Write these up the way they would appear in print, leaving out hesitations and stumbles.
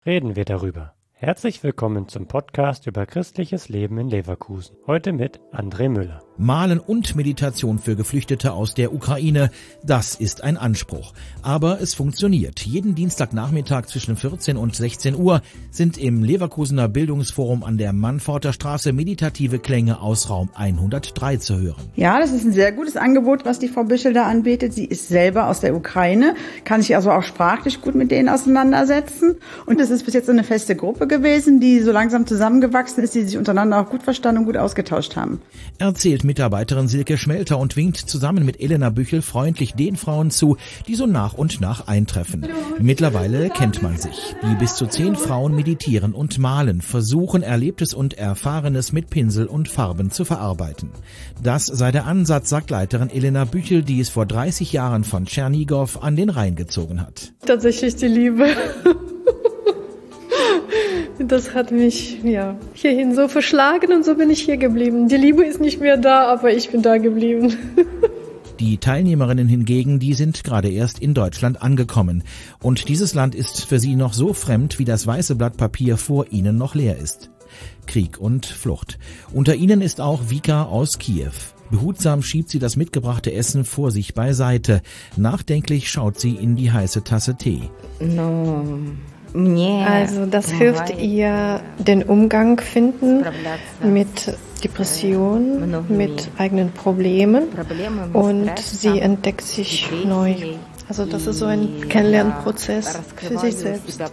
reden wir darüber. Herzlich willkommen zum Podcast über christliches Leben in Leverkusen. Heute mit André Müller. Malen und Meditation für Geflüchtete aus der Ukraine, das ist ein Anspruch. Aber es funktioniert. Jeden Dienstagnachmittag zwischen 14 und 16 Uhr sind im Leverkusener Bildungsforum an der Mannforter Straße meditative Klänge aus Raum 103 zu hören. Ja, das ist ein sehr gutes Angebot, was die Frau Büschel da anbietet. Sie ist selber aus der Ukraine, kann sich also auch sprachlich gut mit denen auseinandersetzen. Und es ist bis jetzt eine feste Gruppe gewesen, die so langsam zusammengewachsen ist, die sich untereinander auch gut verstanden und gut ausgetauscht haben. Erzählt Mitarbeiterin Silke Schmelter und winkt zusammen mit Elena Büchel freundlich den Frauen zu, die so nach und nach eintreffen. Mittlerweile kennt man sich. Die bis zu 10 Frauen meditieren und malen, versuchen Erlebtes und Erfahrenes mit Pinsel und Farben zu verarbeiten. Das sei der Ansatz, sagt Leiterin Elena Büchel, die es vor 30 Jahren von Tschernigow an den Rhein gezogen hat. Tatsächlich die Liebe. Das hat mich hierhin so verschlagen und so bin ich hier geblieben. Die Liebe ist nicht mehr da, aber ich bin da geblieben. Die Teilnehmerinnen hingegen, die sind gerade erst in Deutschland angekommen. Und dieses Land ist für sie noch so fremd, wie das weiße Blatt Papier vor ihnen noch leer ist. Krieg und Flucht. Unter ihnen ist auch Vika aus Kiew. Behutsam schiebt sie das mitgebrachte Essen vor sich beiseite. Nachdenklich schaut sie in die heiße Tasse Tee. Also das hilft ihr, den Umgang finden mit Depressionen, mit eigenen Problemen und sie entdeckt sich neu. Also das ist so ein Kennenlernprozess für sich selbst.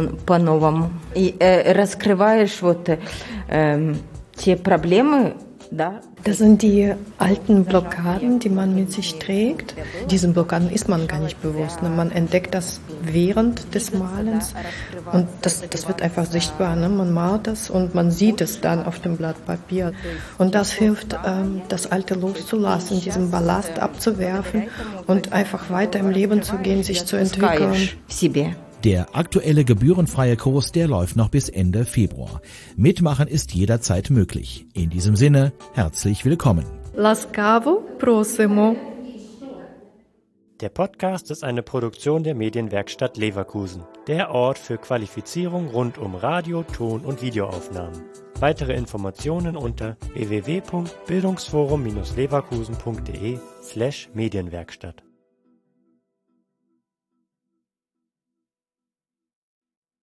Das sind die alten Blockaden, die man mit sich trägt. Diesen Blockaden ist man gar nicht bewusst. Man entdeckt das während des Malens und das wird einfach sichtbar. Man malt das und man sieht es dann auf dem Blatt Papier. Und das hilft, das Alte loszulassen, diesen Ballast abzuwerfen und einfach weiter im Leben zu gehen, sich zu entwickeln. Der aktuelle gebührenfreie Kurs, der läuft noch bis Ende Februar. Mitmachen ist jederzeit möglich. In diesem Sinne, herzlich willkommen. Laskavo prosimo. Der Podcast ist eine Produktion der Medienwerkstatt Leverkusen, der Ort für Qualifizierung rund um Radio-, Ton- und Videoaufnahmen. Weitere Informationen unter www.bildungsforum-leverkusen.de/Medienwerkstatt.